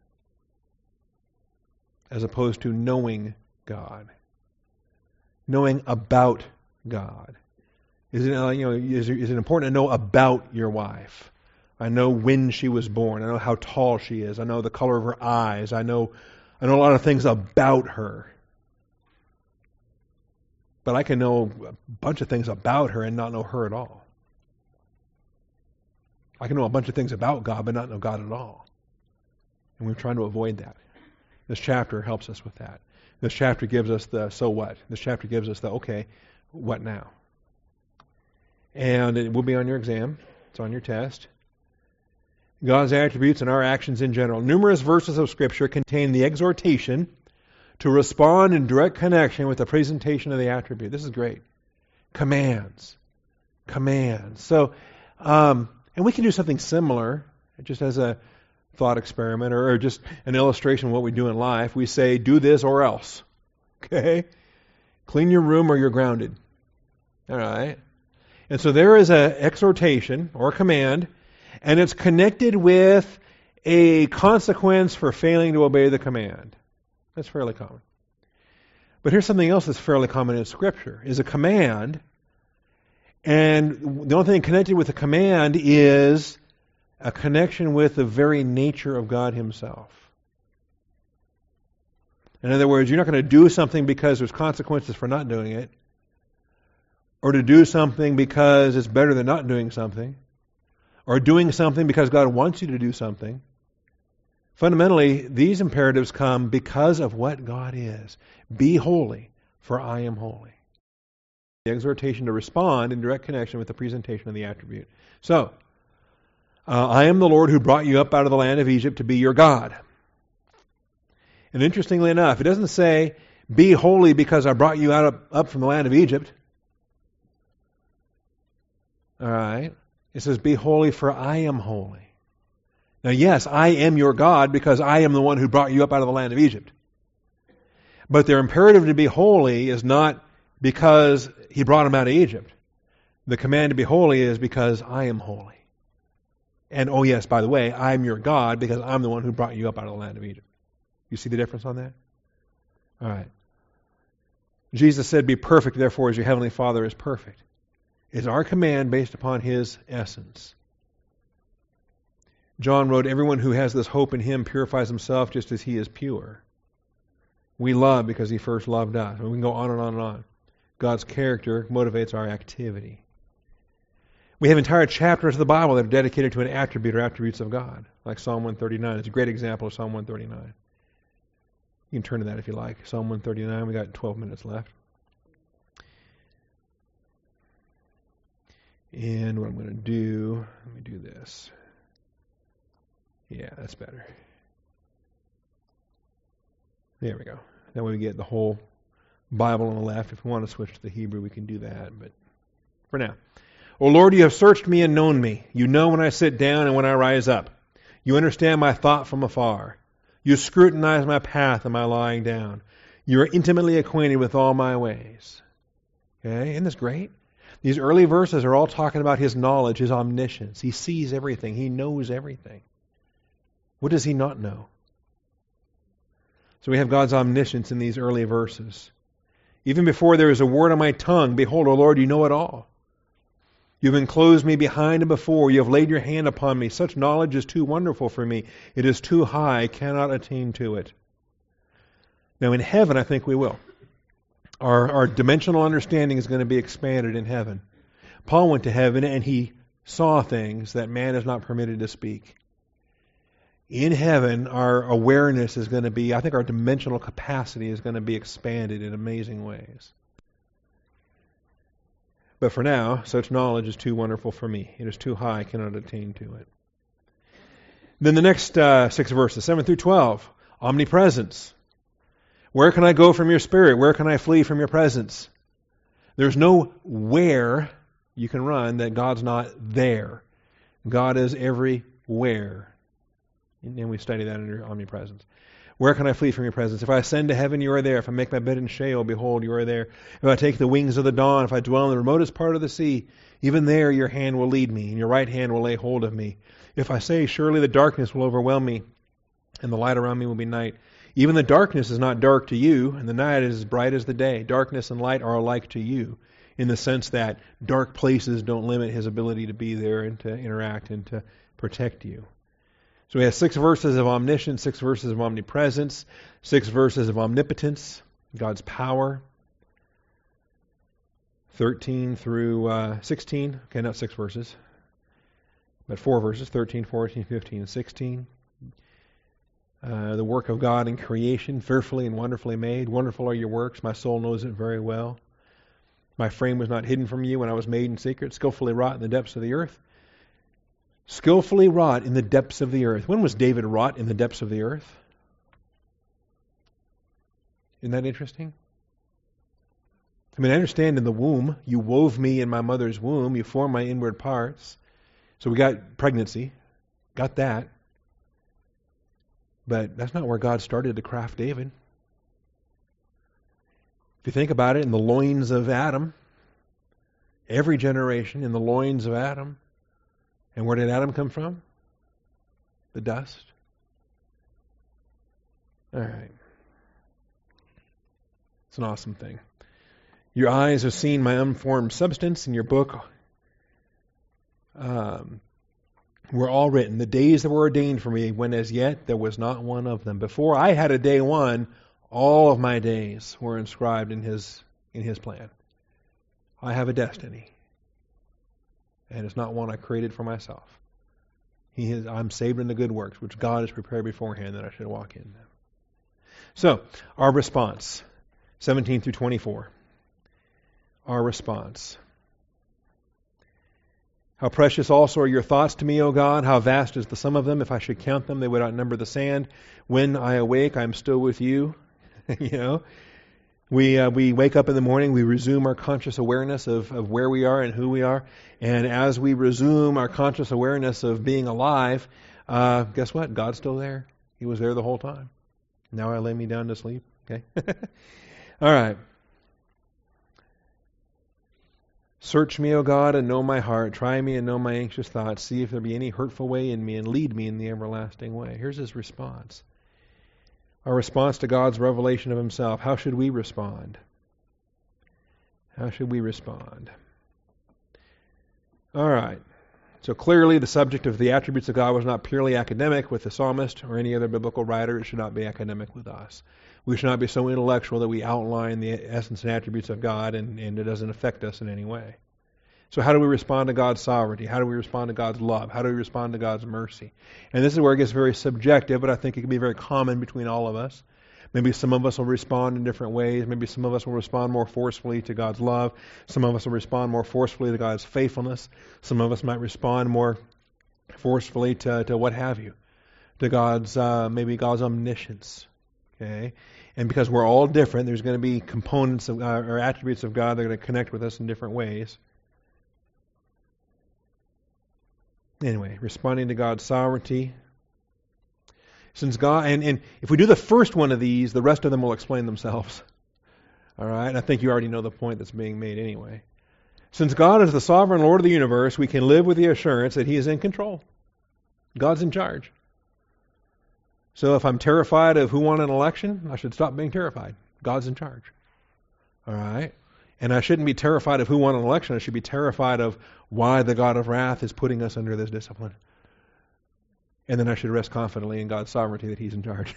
as opposed to knowing God. Knowing about God. Is it important to know about your wife? I know when she was born. I know how tall she is. I know the color of her eyes. I know a lot of things about her. But I can know a bunch of things about her and not know her at all. I can know a bunch of things about God, but not know God at all. And we're trying to avoid that. This chapter helps us with that. This chapter gives us the so what. This chapter gives us the okay, what now? And it will be on your exam. It's on your test. God's attributes and our actions in general. Numerous verses of Scripture contain the exhortation to respond in direct connection with the presentation of the attribute. This is great. Commands. So, and we can do something similar, just as a thought experiment or just an illustration of what we do in life. We say, do this or else. Okay? Clean your room or you're grounded. All right? And so there is an exhortation or a command, and it's connected with a consequence for failing to obey the command. That's fairly common. But here's something else that's fairly common in Scripture, is a command, and the only thing connected with the command is a connection with the very nature of God Himself. In other words, you're not going to do something because there's consequences for not doing it, or to do something because it's better than not doing something, or doing something because God wants you to do something. Fundamentally, these imperatives come because of what God is. Be holy, for I am holy. The exhortation to respond in direct connection with the presentation of the attribute. So, I am the Lord who brought you up out of the land of Egypt to be your God. And interestingly enough, it doesn't say, be holy because I brought you up from the land of Egypt. All right. It says, be holy for I am holy. Now, yes, I am your God because I am the one who brought you up out of the land of Egypt. But their imperative to be holy is not because He brought them out of Egypt. The command to be holy is because I am holy. And, oh yes, by the way, I'm your God because I'm the one who brought you up out of the land of Egypt. You see the difference on that? All right. Jesus said, be perfect, therefore, as your heavenly Father is perfect. It's our command based upon His essence. John wrote, everyone who has this hope in Him purifies himself just as He is pure. We love because He first loved us. We can go on and on and on. God's character motivates our activity. We have entire chapters of the Bible that are dedicated to an attribute or attributes of God, like Psalm 139. It's a great example of Psalm 139. You can turn to that if you like. Psalm 139, we got 12 minutes left. And what I'm going to do, let me do this. Yeah, that's better. There we go. That way we get the whole Bible on the left. If we want to switch to the Hebrew, we can do that. But for now. O Lord, you have searched me and known me. You know when I sit down and when I rise up. You understand my thought from afar. You scrutinize my path and my lying down. You are intimately acquainted with all my ways. Okay, isn't this great? These early verses are all talking about His knowledge, His omniscience. He sees everything. He knows everything. What does He not know? So we have God's omniscience in these early verses. Even before there is a word on my tongue, behold, O Lord, you know it all. You have enclosed me behind and before. You have laid your hand upon me. Such knowledge is too wonderful for me. It is too high. I cannot attain to it. Now in heaven, I think we will. Our dimensional understanding is going to be expanded in heaven. Paul went to heaven and he saw things that man is not permitted to speak. In heaven, our awareness is going to be, I think our dimensional capacity is going to be expanded in amazing ways. But for now, such knowledge is too wonderful for me. It is too high, I cannot attain to it. Then the next 6 verses, 7 through 12, omnipresence. Where can I go from your Spirit? Where can I flee from your presence? There's no where you can run that God's not there. God is everywhere. And we study that under omnipresence. Where can I flee from your presence? If I ascend to heaven, you are there. If I make my bed in Sheol, behold, you are there. If I take the wings of the dawn, if I dwell in the remotest part of the sea, even there your hand will lead me, and your right hand will lay hold of me. If I say, surely the darkness will overwhelm me, and the light around me will be night. Even the darkness is not dark to you, and the night is as bright as the day. Darkness and light are alike to you, in the sense that dark places don't limit his ability to be there and to interact and to protect you. So we have 6 verses of omniscience, 6 verses of omnipresence, 6 verses of omnipotence, God's power, 13 through 16. Okay, not 6 verses, but 4 verses, 13, 14, 15, and 16. The work of God in creation, fearfully and wonderfully made. Wonderful are your works. My soul knows it very well. My frame was not hidden from you when I was made in secret, skillfully wrought in the depths of the earth. Skillfully wrought in the depths of the earth. When was David wrought in the depths of the earth? Isn't that interesting? I mean, I understand in the womb, you wove me in my mother's womb, you formed my inward parts. So we got pregnancy, got that. But that's not where God started to craft David. If you think about it, in the loins of Adam, every generation in the loins of Adam. And where did Adam come from? The dust. All right. It's an awesome thing. Your eyes have seen my unformed substance. In your book were all written. The days that were ordained for me, when as yet there was not one of them. Before I had a day one, all of my days were inscribed in His plan. I have a destiny. And it's not one I created for myself. I'm saved in the good works, which God has prepared beforehand that I should walk in them. So, our response, 17 through 24. Our response. How precious also are your thoughts to me, O God. How vast is the sum of them. If I should count them, they would outnumber the sand. When I awake, I am still with you. We wake up in the morning, we resume our conscious awareness of where we are and who we are. And as we resume our conscious awareness of being alive, guess what? God's still there. He was there the whole time. Now I lay me down to sleep. Okay? All right. Search me, O God, and know my heart. Try me and know my anxious thoughts. See if there be any hurtful way in me, and lead me in the everlasting way. Here's his response. Our response to God's revelation of Himself. How should we respond? How should we respond? All right. So clearly the subject of the attributes of God was not purely academic with the psalmist or any other biblical writer. It should not be academic with us. We should not be so intellectual that we outline the essence and attributes of God and it doesn't affect us in any way. So how do we respond to God's sovereignty? How do we respond to God's love? How do we respond to God's mercy? And this is where it gets very subjective, but I think it can be very common between all of us. Maybe some of us will respond in different ways. Maybe some of us will respond more forcefully to God's love. Some of us will respond more forcefully to God's faithfulness. Some of us might respond more forcefully to what have you, to God's maybe God's omniscience. Okay, and because we're all different, there's going to be components of or attributes of God that are going to connect with us in different ways. Anyway, responding to God's sovereignty. Since God, and if we do the first one of these, the rest of them will explain themselves. All right? And I think you already know the point that's being made anyway. Since God is the sovereign Lord of the universe, we can live with the assurance that He is in control. God's in charge. So if I'm terrified of who won an election, I should stop being terrified. God's in charge. All right? And I shouldn't be terrified of who won an election. I should be terrified of why the God of wrath is putting us under this discipline. And then I should rest confidently in God's sovereignty that He's in charge.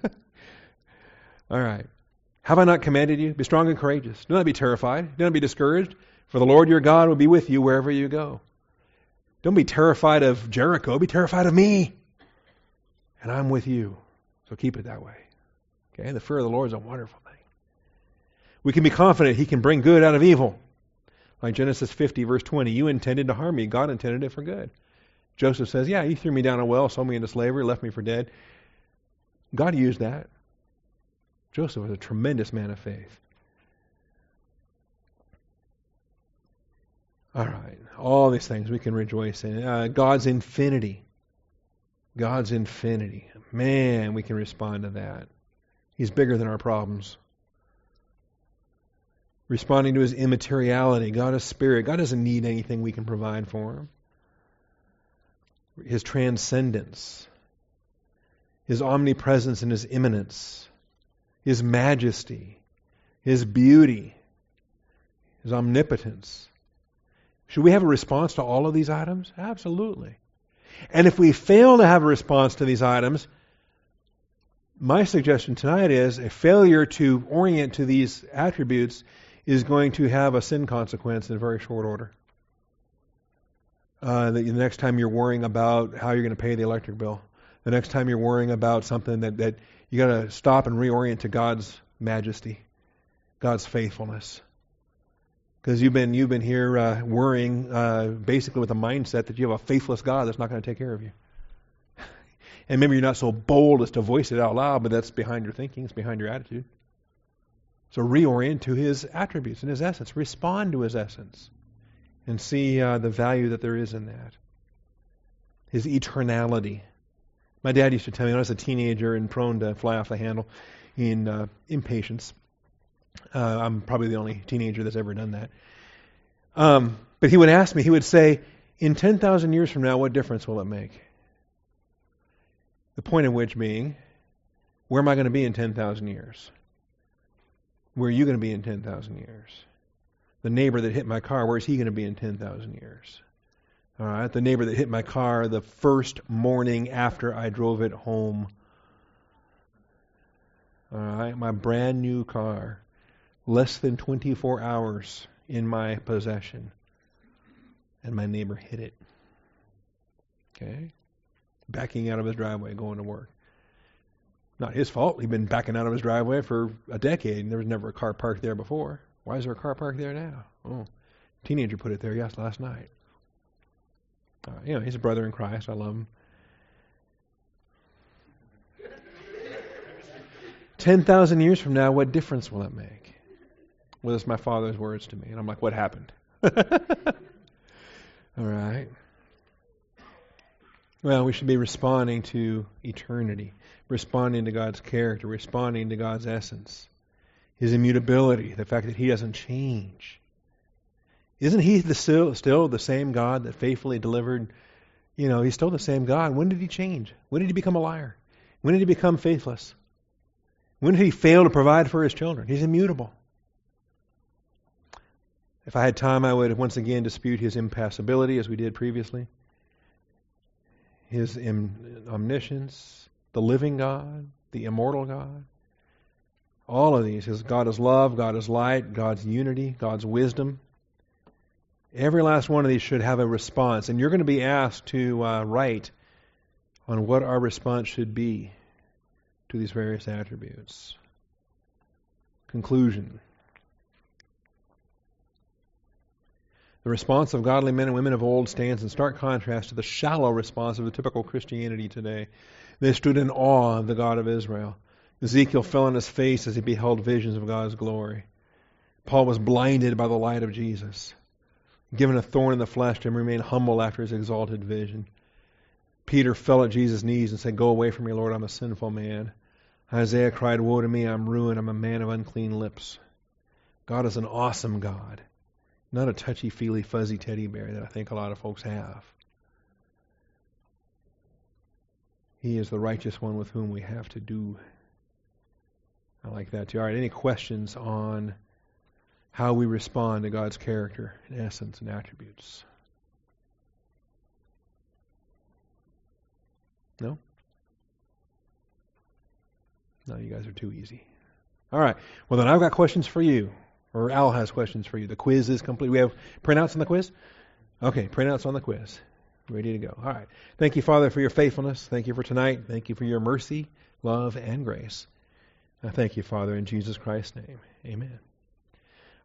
All right. Have I not commanded you? Be strong and courageous. Do not be terrified. Do not be discouraged. For the Lord your God will be with you wherever you go. Don't be terrified of Jericho. Be terrified of me. And I'm with you. So keep it that way. Okay? The fear of the Lord is a wonderful thing. We can be confident He can bring good out of evil. Like Genesis 50, verse 20. You intended to harm me. God intended it for good. Joseph says, yeah, you threw me down a well, sold me into slavery, left me for dead. God used that. Joseph was a tremendous man of faith. All right. All these things we can rejoice in. God's infinity. God's infinity. Man, we can respond to that. He's bigger than our problems. Responding to His immateriality. God is spirit. God doesn't need anything we can provide for Him. His transcendence. His omnipresence and His immanence. His majesty. His beauty. His omnipotence. Should we have a response to all of these items? Absolutely. And if we fail to have a response to these items, my suggestion tonight is a failure to orient to these attributes is going to have a sin consequence in very short order. The next time you're worrying about how you're going to pay the electric bill, the next time you're worrying about something that you got to stop and reorient to God's majesty, God's faithfulness. Because you've been here worrying basically with a mindset that you have a faithless God that's not going to take care of you. And maybe you're not so bold as to voice it out loud, but that's behind your thinking, it's behind your attitude. So reorient to His attributes and His essence. Respond to His essence. And see the value that there is in that. His eternality. My dad used to tell me when I was a teenager and prone to fly off the handle in impatience. I'm probably the only teenager that's ever done that. But he would ask me, he would say, in 10,000 years from now, what difference will it make? The point of which being, where am I going to be in 10,000 years? Where are you going to be in 10,000 years? The neighbor that hit my car, where is he going to be in 10,000 years? All right, the neighbor that hit my car the first morning after I drove it home. All right, my brand new car, less than 24 hours in my possession, and my neighbor hit it. Okay? Backing out of his driveway, going to work. Not his fault. He'd been backing out of his driveway for a decade, and there was never a car parked there before. Why is there a car parked there now? Oh, teenager put it there, yes, last night. He's a brother in Christ. I love him. 10,000 years from now, what difference will it make? Well, that's my father's words to me. And I'm like, what happened? All right. Well, we should be responding to eternity, responding to God's character, responding to God's essence, His immutability, the fact that He doesn't change. Isn't He still the same God that faithfully delivered? He's still the same God. When did He change? When did He become a liar? When did He become faithless? When did He fail to provide for His children? He's immutable. If I had time, I would once again dispute His impassibility, as we did previously. His omniscience, the living God, the immortal God. All of these. God is love, God is light, God's unity, God's wisdom. Every last one of these should have a response. And you're going to be asked to write on what our response should be to these various attributes. Conclusion. The response of godly men and women of old stands in stark contrast to the shallow response of the typical Christianity today. They stood in awe of the God of Israel. Ezekiel fell on his face as he beheld visions of God's glory. Paul was blinded by the light of Jesus, given a thorn in the flesh to remain humble after his exalted vision. Peter fell at Jesus' knees and said, "Go away from me, Lord, I'm a sinful man." Isaiah cried, "Woe to me, I'm ruined, I'm a man of unclean lips." God is an awesome God, not a touchy-feely, fuzzy teddy bear that I think a lot of folks have. He is the righteous one with whom we have to do. I like that too. All right, any questions on how we respond to God's character and essence and attributes? No? No, you guys are too easy. All right. Well, then I've got questions for you. Or Al has questions for you. The quiz is complete. We have printouts on the quiz? Okay, printouts on the quiz. Ready to go. All right. Thank you, Father, for your faithfulness. Thank you for tonight. Thank you for your mercy, love, and grace. I thank you, Father, in Jesus Christ's name. Amen.